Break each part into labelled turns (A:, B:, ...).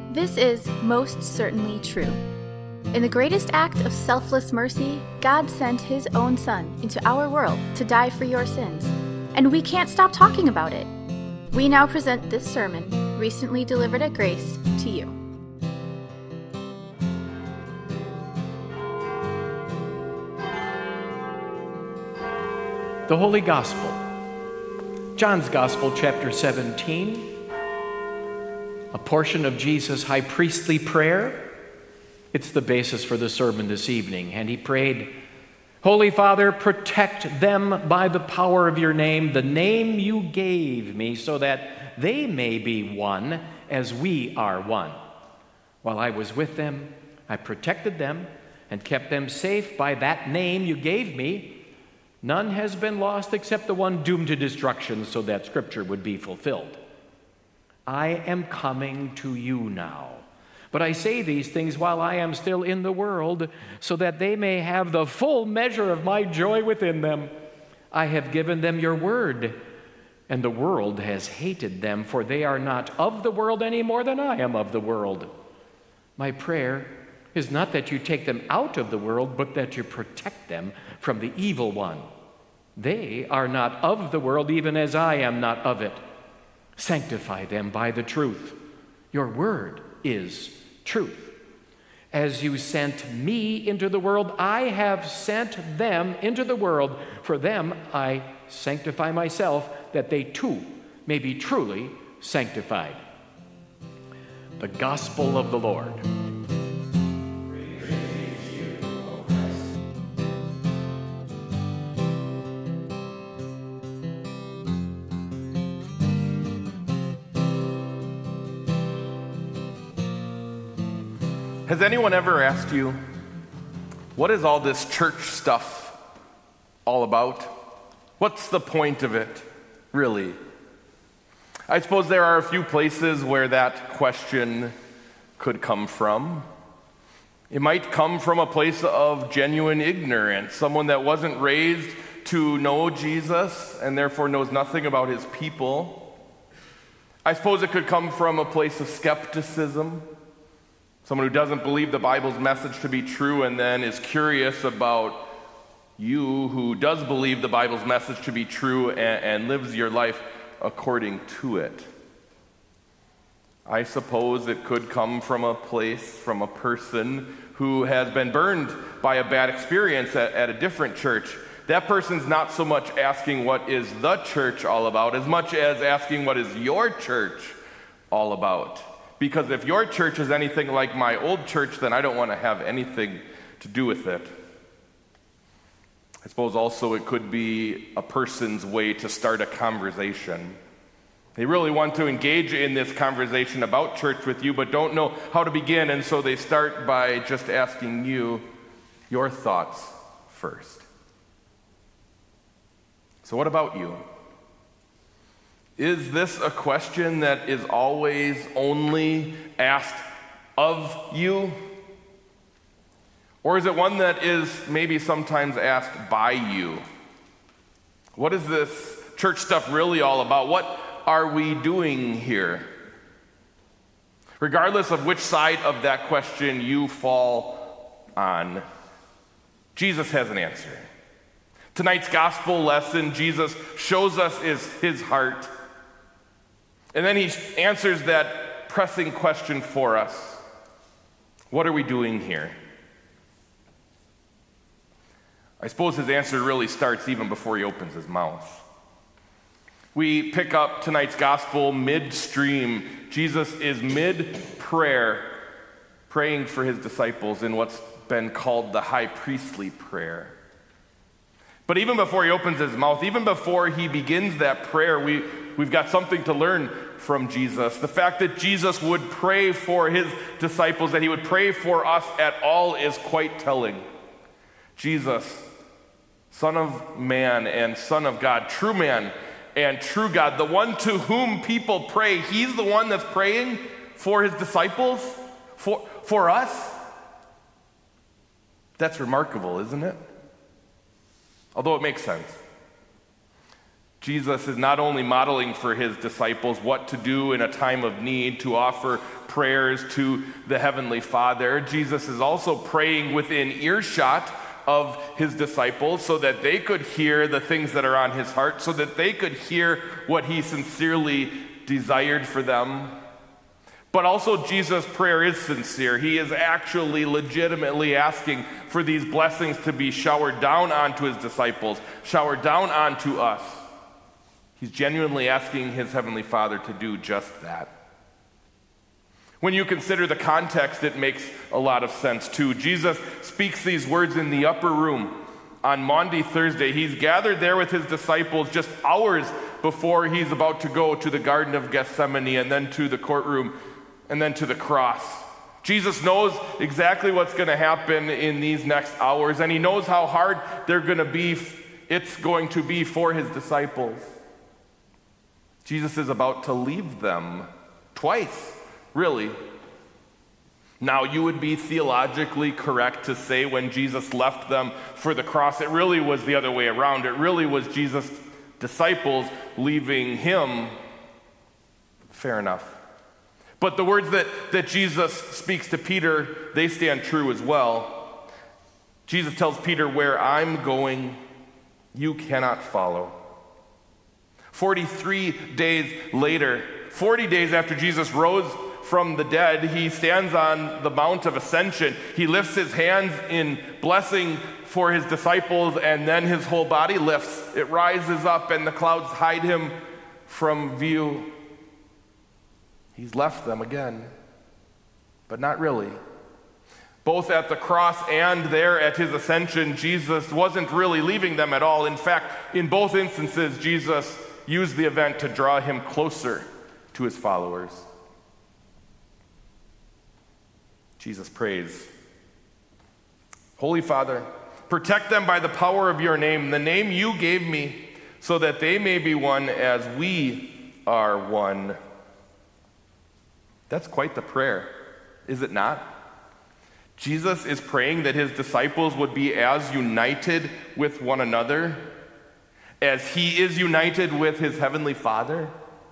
A: This is most certainly true. In the greatest act of selfless mercy, God sent His own Son into our world to die for your sins, and we can't stop talking about it. We now present this sermon, recently delivered at Grace, to you.
B: The Holy Gospel. John's Gospel, chapter 17. A portion of Jesus' high priestly prayer. It's the basis for the sermon this evening. And he prayed, "Holy Father, protect them by the power of your name, the name you gave me, so that they may be one as we are one. While I was with them, I protected them and kept them safe by that name you gave me. None has been lost except the one doomed to destruction, so that Scripture would be fulfilled. I am coming to you now, but I say these things while I am still in the world, so that they may have the full measure of my joy within them. I have given them your word, and the world has hated them, for they are not of the world any more than I am of the world. My prayer is not that you take them out of the world, but that you protect them from the evil one. They are not of the world, even as I am not of it. Sanctify them by the truth. Your word is truth. As you sent me into the world, I have sent them into the world. For them I sanctify myself, that they too may be truly sanctified." The Gospel of the Lord.
C: Has anyone ever asked you, what is all this church stuff all about? What's the point of it, really? I suppose there are a few places where that question could come from. It might come from a place of genuine ignorance, someone that wasn't raised to know Jesus and therefore knows nothing about his people. I suppose it could come from a place of skepticism, someone who doesn't believe the Bible's message to be true and then is curious about you who does believe the Bible's message to be true and lives your life according to it. I suppose it could come from a place, from a person who has been burned by a bad experience at a different church. That person's not so much asking what is the church all about as much as asking what is your church all about. Because if your church is anything like my old church, then I don't want to have anything to do with it. I suppose also it could be a person's way to start a conversation. They really want to engage in this conversation about church with you, but don't know how to begin, and so they start by just asking you your thoughts first. So what about you? Is this a question that is always only asked of you? Or is it one that is maybe sometimes asked by you? What is this church stuff really all about? What are we doing here? Regardless of which side of that question you fall on, Jesus has an answer. Tonight's gospel lesson, Jesus shows us his heart. And then he answers that pressing question for us. What are we doing here? I suppose his answer really starts even before he opens his mouth. We pick up tonight's gospel midstream. Jesus is mid-prayer, praying for his disciples in what's been called the high priestly prayer. But even before he opens his mouth, even before he begins that prayer, we've got something to learn from Jesus. The fact that Jesus would pray for his disciples, that he would pray for us at all, is quite telling. Jesus, Son of Man and Son of God, true man and true God, the one to whom people pray, he's the one that's praying for his disciples, for us. That's remarkable, isn't it? Although it makes sense. Jesus is not only modeling for his disciples what to do in a time of need, to offer prayers to the Heavenly Father. Jesus is also praying within earshot of his disciples so that they could hear the things that are on his heart, so that they could hear what he sincerely desired for them. But also Jesus' prayer is sincere. He is actually legitimately asking for these blessings to be showered down onto his disciples, showered down onto us. He's genuinely asking his Heavenly Father to do just that. When you consider the context, it makes a lot of sense too. Jesus speaks these words in the upper room on Maundy Thursday. He's gathered there with his disciples just hours before he's about to go to the Garden of Gethsemane and then to the courtroom and then to the cross. Jesus knows exactly what's going to happen in these next hours, and he knows how hard it's going to be for his disciples. Jesus is about to leave them twice, really. Now, you would be theologically correct to say when Jesus left them for the cross, it really was the other way around. It really was Jesus' disciples leaving him. Fair enough. But the words that Jesus speaks to Peter, they stand true as well. Jesus tells Peter, "Where I'm going, you cannot follow." 43 days later, 40 days after Jesus rose from the dead, he stands on the Mount of Ascension. He lifts his hands in blessing for his disciples, and then his whole body lifts. It rises up, and the clouds hide him from view. He's left them again, but not really. Both at the cross and there at his ascension, Jesus wasn't really leaving them at all. In fact, in both instances, Jesus used the event to draw him closer to his followers. Jesus prays, "Holy Father, protect them by the power of your name, the name you gave me, so that they may be one as we are one." That's quite the prayer, is it not? Jesus is praying that his disciples would be as united with one another as he is united with his heavenly Father.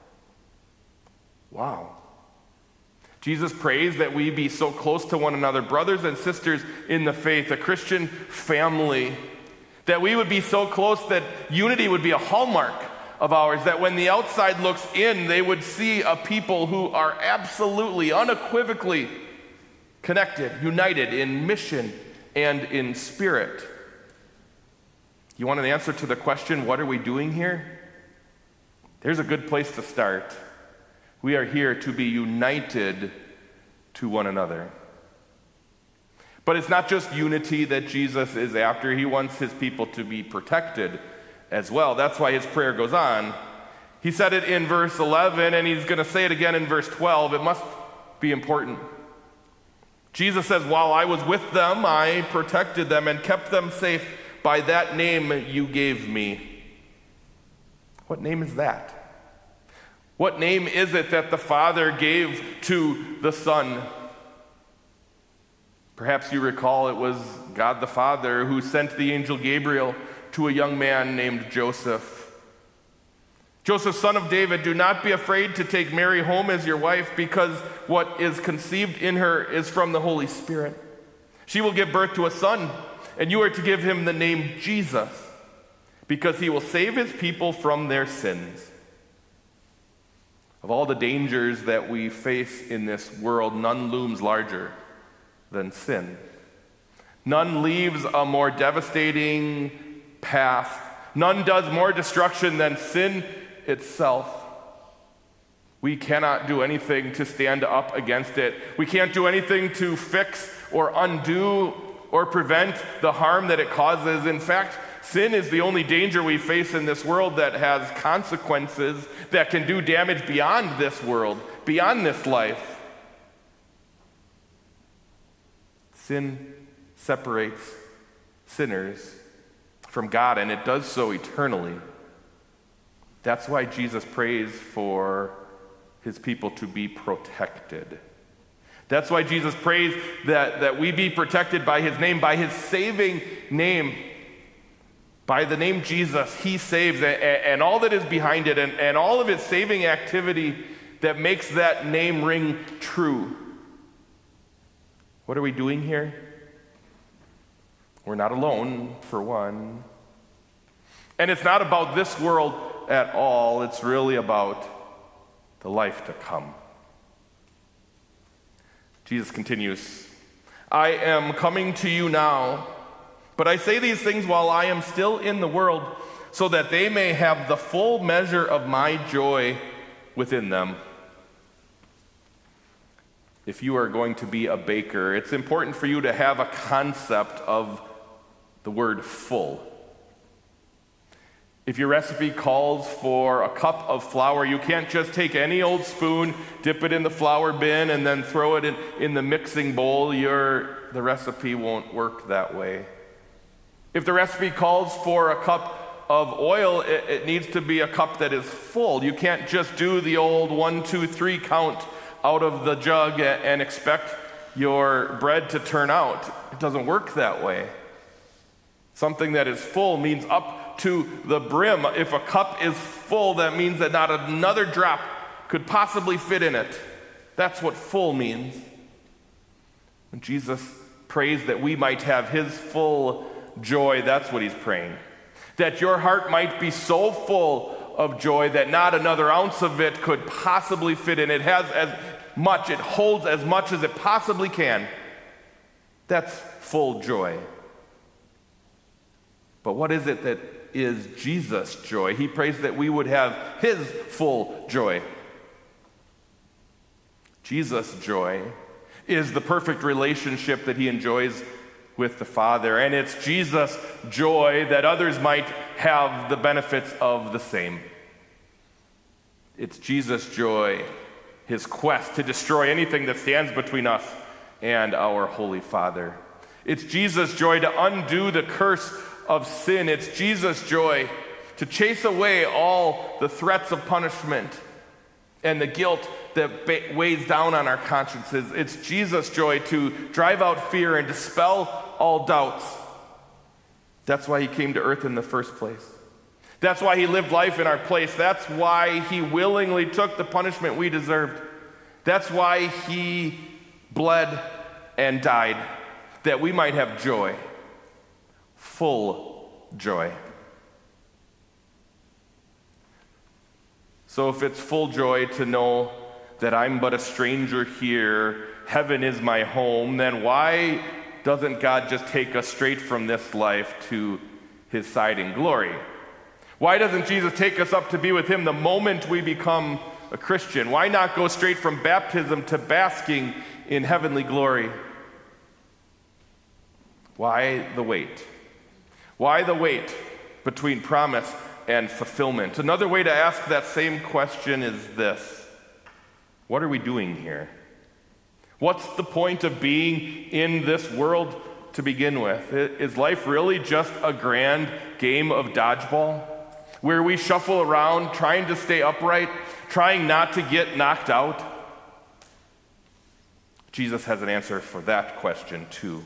C: Wow. Jesus prays that we be so close to one another, brothers and sisters in the faith, a Christian family, that we would be so close that unity would be a hallmark of ours, that when the outside looks in, they would see a people who are absolutely, unequivocally connected, united in mission and in spirit. You want an answer to the question, what are we doing here? There's a good place to start. We are here to be united to one another. But it's not just unity that Jesus is after. He wants his people to be protected as well. That's why his prayer goes on. He said it in verse 11, and he's going to say it again in verse 12. It must be important. Jesus says, "While I was with them, I protected them and kept them safe by that name you gave me." What name is that? What name is it that the Father gave to the Son? Perhaps you recall it was God the Father who sent the angel Gabriel to a young man named Joseph. "Joseph, son of David, do not be afraid to take Mary home as your wife, because what is conceived in her is from the Holy Spirit. She will give birth to a son, and you are to give him the name Jesus, because he will save his people from their sins." Of all the dangers that we face in this world, none looms larger than sin. None leaves a more devastating path. None does more destruction than sin itself. We cannot do anything to stand up against it. We can't do anything to fix or undo or prevent the harm that it causes. In fact, sin is the only danger we face in this world that has consequences that can do damage beyond this world, beyond this life. Sin separates sinners from God, and it does so eternally. That's why Jesus prays for his people to be protected. That's why Jesus prays that we be protected by his name, by his saving name. By the name Jesus, he saves, and all that is behind it, and all of its saving activity that makes that name ring true. What are we doing here? We're not alone, for one. And it's not about this world at all. It's really about the life to come. Jesus continues, I am coming to you now, but I say these things while I am still in the world, so that they may have the full measure of my joy within them. If you are going to be a baker, it's important for you to have a concept of the word full. If your recipe calls for a cup of flour, you can't just take any old spoon, dip it in the flour bin, and then throw it in the mixing bowl. The recipe won't work that way. If the recipe calls for a cup of oil, it needs to be a cup that is full. You can't just do the old 1, 2, 3 count out of the jug and expect your bread to turn out. It doesn't work that way. Something that is full means up to the brim. If a cup is full, that means that not another drop could possibly fit in it. That's what full means. When Jesus prays that we might have his full joy, that's what he's praying. That your heart might be so full of joy that not another ounce of it could possibly fit in. It holds as much as it possibly can. That's full joy. But what is it that is Jesus' joy? He prays that we would have his full joy. Jesus' joy is the perfect relationship that he enjoys with the Father, and it's Jesus' joy that others might have the benefits of the same. It's Jesus' joy, his quest to destroy anything that stands between us and our Holy Father. It's Jesus' joy to undo the curse of sin. It's Jesus' joy to chase away all the threats of punishment and the guilt that weighs down on our consciences. It's Jesus' joy to drive out fear and dispel all doubts. That's why he came to earth in the first place. That's why he lived life in our place. That's why he willingly took the punishment we deserved. That's why he bled and died, that we might have joy. Full joy. So if it's full joy to know that I'm but a stranger here, heaven is my home, then why doesn't God just take us straight from this life to his side in glory? Why doesn't Jesus take us up to be with him the moment we become a Christian? Why not go straight from baptism to basking in heavenly glory? Why the wait? Why the wait between promise and fulfillment? Another way to ask that same question is this: what are we doing here? What's the point of being in this world to begin with? Is life really just a grand game of dodgeball where we shuffle around trying to stay upright, trying not to get knocked out? Jesus has an answer for that question too.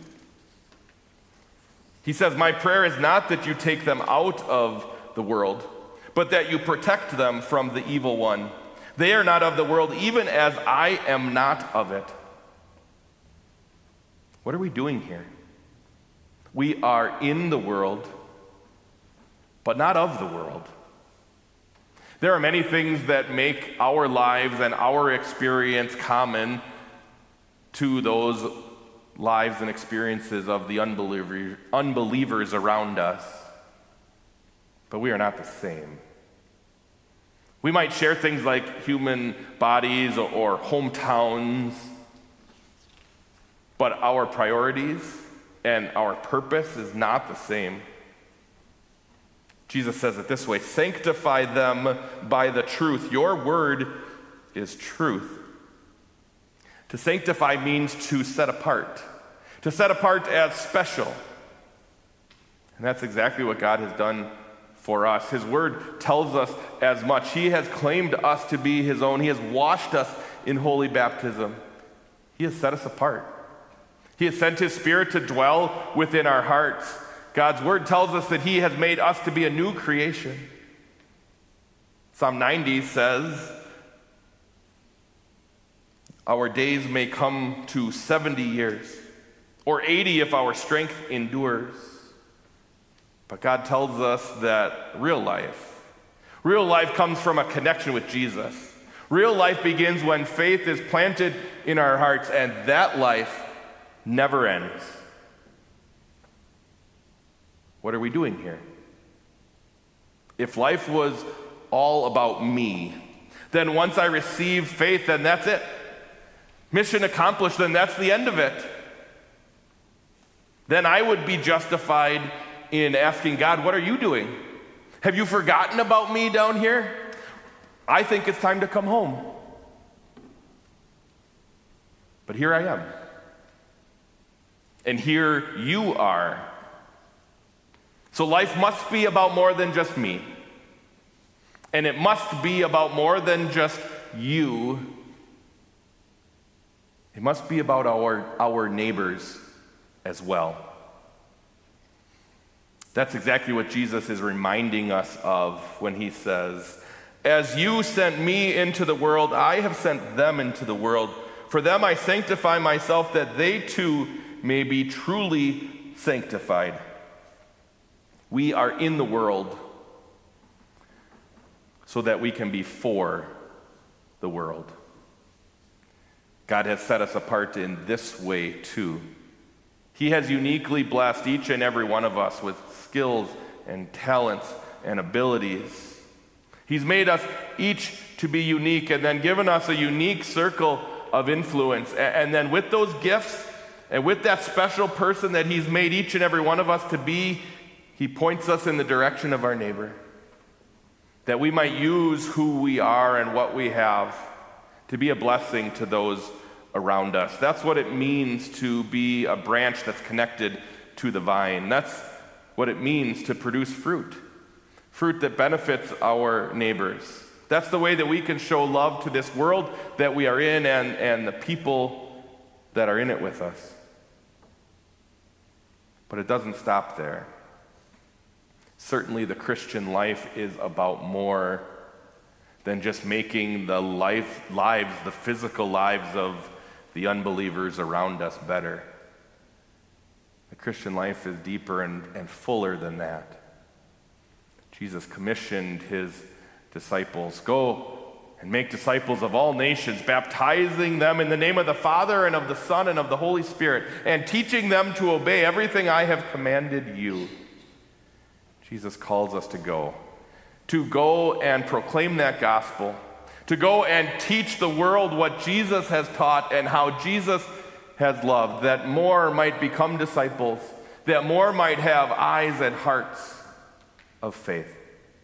C: He says, my prayer is not that you take them out of the world, but that you protect them from the evil one. They are not of the world, even as I am not of it. What are we doing here? We are in the world, but not of the world. There are many things that make our lives and our experience common to those lives and experiences of the unbelievers around us, but we are not the same. We might share things like human bodies or hometowns, but our priorities and our purpose is not the same. Jesus says it this way: sanctify them by the truth. Your word is truth. To sanctify means to set apart as special. And that's exactly what God has done for us. His word tells us as much. He has claimed us to be his own. He has washed us in holy baptism. He has set us apart. He has sent his Spirit to dwell within our hearts. God's word tells us that he has made us to be a new creation. Psalm 90 says, our days may come to 70 years, or 80 if our strength endures. But God tells us that real life comes from a connection with Jesus. Real life begins when faith is planted in our hearts, and that life never ends. What are we doing here? If life was all about me, then once I receive faith, then that's it. Mission accomplished, then that's the end of it. Then I would be justified in asking God, what are you doing? Have you forgotten about me down here? I think it's time to come home. But here I am. And here you are. So life must be about more than just me. And it must be about more than just you. It must be about our neighbors as well. That's exactly what Jesus is reminding us of when he says, as you sent me into the world, I have sent them into the world. For them I sanctify myself, that they too may be truly sanctified. We are in the world so that we can be for the world. God has set us apart in this way too. He has uniquely blessed each and every one of us with skills and talents and abilities. He's made us each to be unique and then given us a unique circle of influence. And then with those gifts and with that special person that he's made each and every one of us to be, he points us in the direction of our neighbor, that we might use who we are and what we have to be a blessing to those around us. That's what it means to be a branch that's connected to the vine. That's what it means to produce fruit that benefits our neighbors. That's the way that we can show love to this world that we are in and the people that are in it with us. But it doesn't stop there. Certainly the Christian life is about more than just making the physical lives of the unbelievers around us better. The Christian life is deeper and fuller than that. Jesus commissioned his disciples, go and make disciples of all nations, baptizing them in the name of the Father and of the Son and of the Holy Spirit, and teaching them to obey everything I have commanded you. Jesus calls us to go and proclaim that gospel, to go and teach the world what Jesus has taught and how Jesus has loved, that more might become disciples, that more might have eyes and hearts of faith.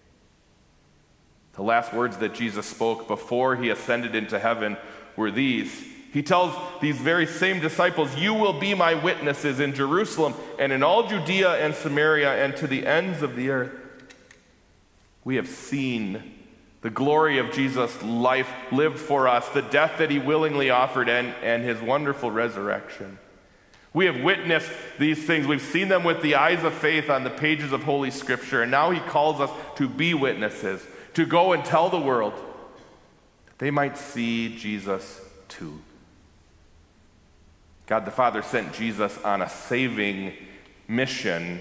C: The last words that Jesus spoke before he ascended into heaven were these. He tells these very same disciples, you will be my witnesses in Jerusalem and in all Judea and Samaria and to the ends of the earth. We have seen the glory of Jesus' life lived for us, the death that he willingly offered, and his wonderful resurrection. We have witnessed these things. We've seen them with the eyes of faith on the pages of Holy Scripture, and now he calls us to be witnesses, to go and tell the world that they might see Jesus too. God the Father sent Jesus on a saving mission,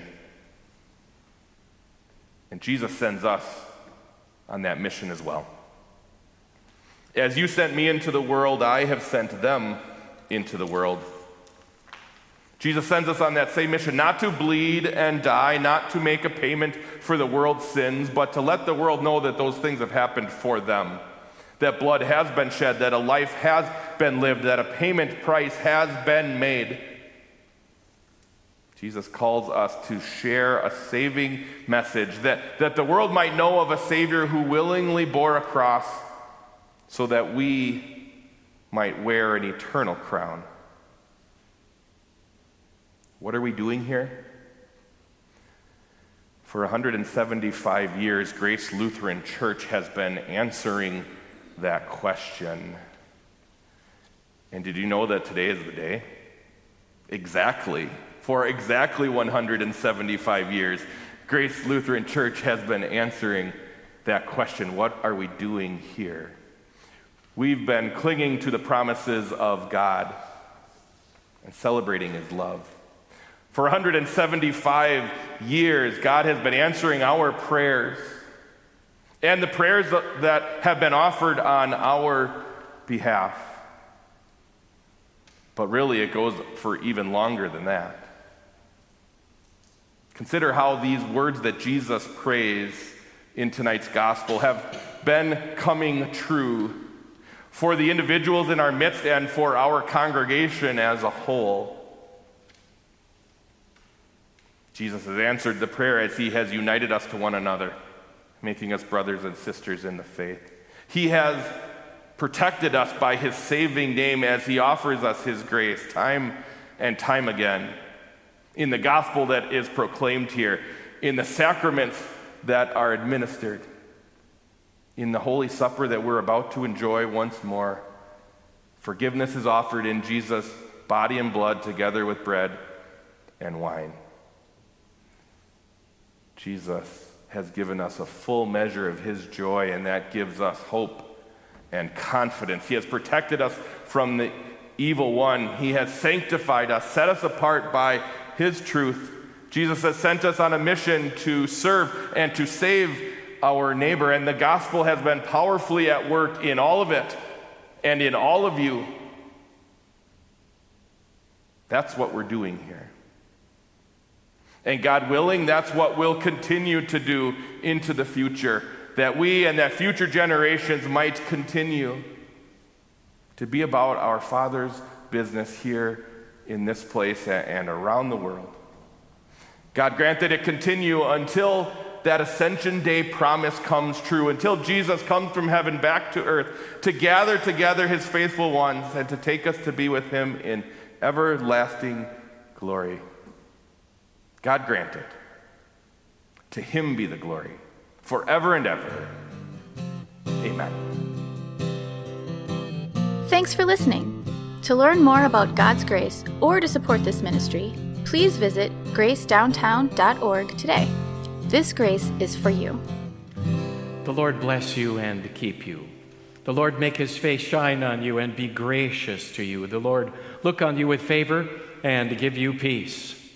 C: and Jesus sends us on that mission as well. As you sent me into the world, I have sent them into the world. Jesus sends us on that same mission, not to bleed and die, not to make a payment for the world's sins, but to let the world know that those things have happened for them, that blood has been shed, that a life has been lived, that a payment price has been made. Jesus calls us to share a saving message, that the world might know of a Savior who willingly bore a cross so that we might wear an eternal crown. What are we doing here? For 175 years, Grace Lutheran Church has been answering that question. And did you know that today is the day? Exactly For exactly 175 years, Grace Lutheran Church has been answering that question, what are we doing here? We've been clinging to the promises of God and celebrating his love. For 175 years, God has been answering our prayers and the prayers that have been offered on our behalf. But really, it goes for even longer than that. Consider how these words that Jesus prays in tonight's gospel have been coming true for the individuals in our midst and for our congregation as a whole. Jesus has answered the prayer as he has united us to one another, making us brothers and sisters in the faith. He has protected us by his saving name as he offers us his grace time and time again. In the gospel that is proclaimed here, in the sacraments that are administered, in the Holy Supper that we're about to enjoy once more, forgiveness is offered in Jesus' body and blood together with bread and wine. Jesus has given us a full measure of his joy, and that gives us hope and confidence. He has protected us from the evil one. He has sanctified us, set us apart by his truth. Jesus has sent us on a mission to serve and to save our neighbor, and the gospel has been powerfully at work in all of it and in all of you. That's what we're doing here. And God willing, that's what we'll continue to do into the future, that we and that future generations might continue to be about our Father's business here in this place and around the world. God grant that it continue until that Ascension Day promise comes true, until Jesus comes from heaven back to earth to gather together his faithful ones and to take us to be with him in everlasting glory. God grant it. To him be the glory, forever and ever. Amen.
A: Thanks for listening. To learn more about God's grace or to support this ministry, please visit gracedowntown.org today. This grace is for you.
B: The Lord bless you and keep you. The Lord make his face shine on you and be gracious to you. The Lord look on you with favor and give you peace.